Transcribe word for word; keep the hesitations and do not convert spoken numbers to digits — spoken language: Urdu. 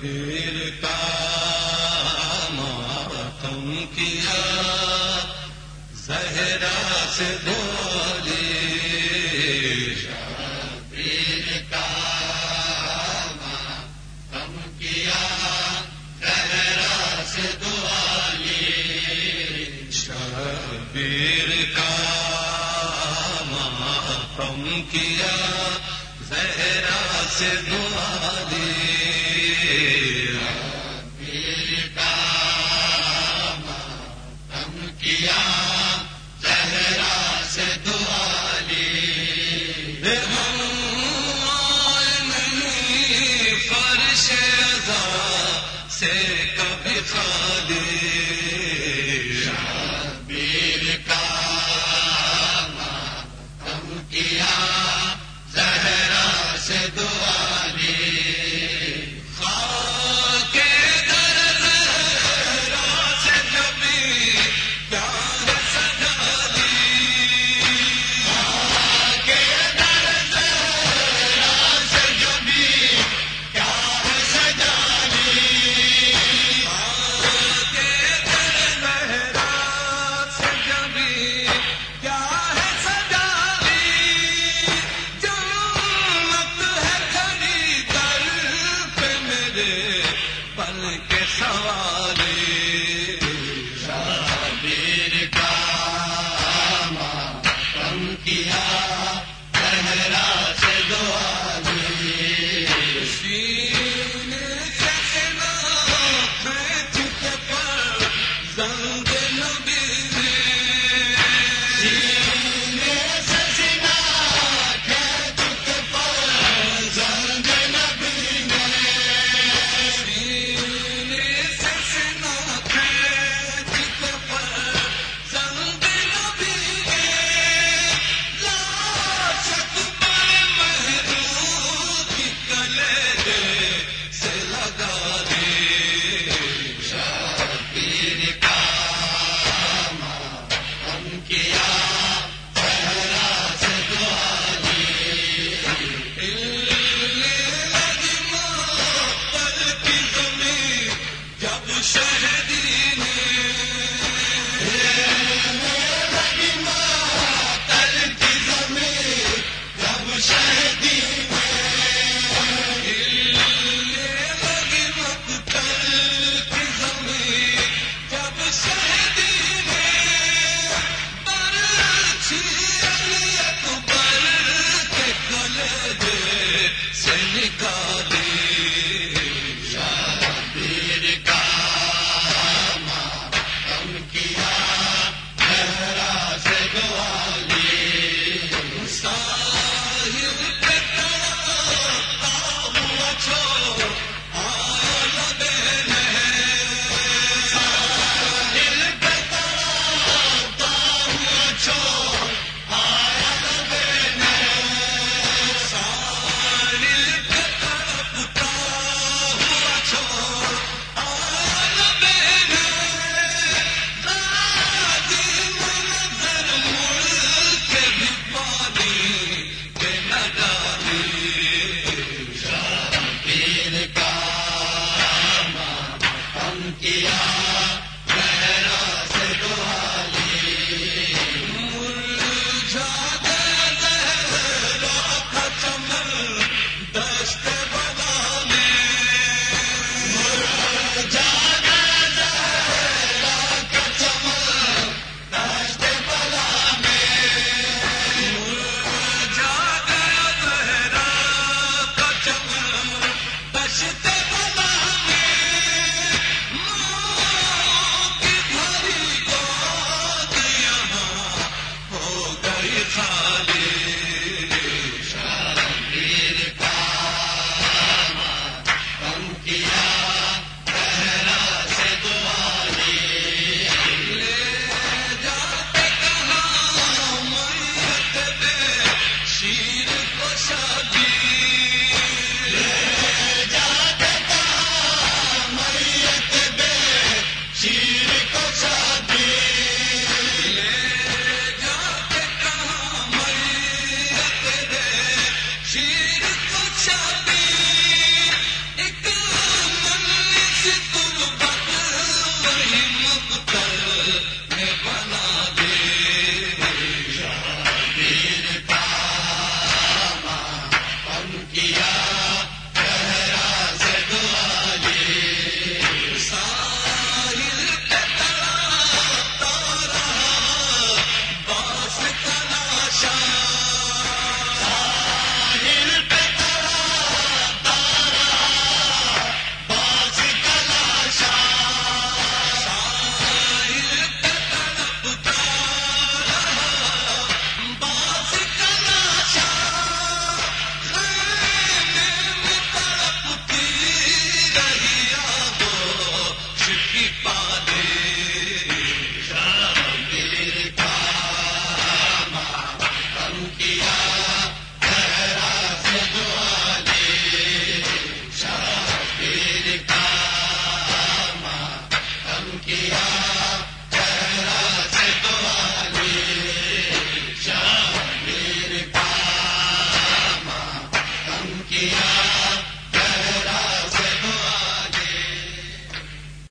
شبیر کا ماتم کیا زہرا سے دھولی، شبیر کا ماتم کیا زہرا سے دھولی، شبیر کا ماتم کیا زہرا سے دھولی، سے کبھی خالی، شبیر کا ماتم کیا زہرا سے دعالی، خاک در زہرا سے کبھی پیار سجالی، خاک در زہرا سے کبھی پیار سجالی، پل کے سوالی، شبیر کا ماتم کیا زہرا سے دعالی، سینے سے سنا کھینچ کے پر زنگ نبی نے، سینے سے سنا کھینچ کے پر زنگ نبی نے، کیا چہرہ سے تو علی شاہ میر کا ماتم کیا